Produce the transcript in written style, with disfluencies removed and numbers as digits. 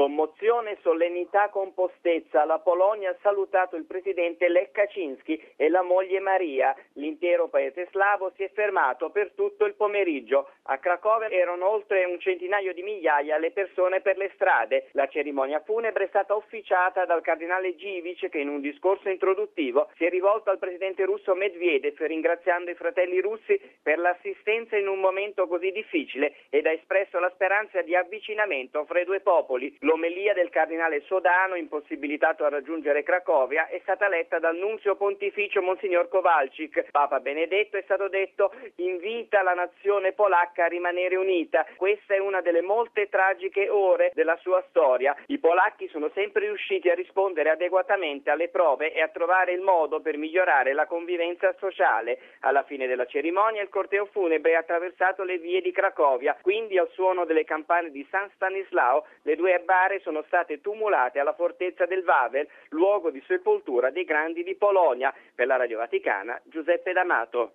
Commozione, solennità, compostezza. La Polonia ha salutato il presidente Lech Kaczynski e la moglie Maria. L'intero paese slavo si è fermato per tutto il pomeriggio. A Cracovia erano oltre un centinaio di migliaia le persone per le strade. La cerimonia funebre è stata officiata dal cardinale Givic, che in un discorso introduttivo si è rivolto al presidente russo Medvedev, ringraziando i fratelli russi per l'assistenza in un momento così difficile, ed ha espresso la speranza di avvicinamento fra i due popoli. L'omelia del cardinale Sodano, impossibilitato a raggiungere Cracovia, è stata letta dal nunzio pontificio Monsignor Kowalczyk. Papa Benedetto, è stato detto, invita la nazione polacca a rimanere unita. Questa è una delle molte tragiche ore della sua storia. I polacchi sono sempre riusciti a rispondere adeguatamente alle prove e a trovare il modo per migliorare la convivenza sociale. Alla fine della cerimonia il corteo funebre ha attraversato le vie di Cracovia, quindi al suono delle campane di San Stanislao le due bare sono state tumulate alla fortezza del Wawel, luogo di sepoltura dei grandi di Polonia. Per la Radio Vaticana, Giuseppe D'Amato.